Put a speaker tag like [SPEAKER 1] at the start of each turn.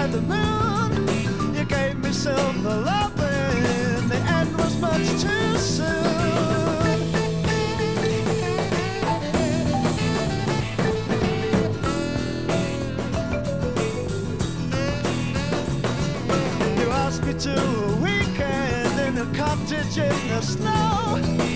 [SPEAKER 1] by the moon. You gave me silver loving, the end was much too soon. You asked me to a weekend in a cottage in the snow.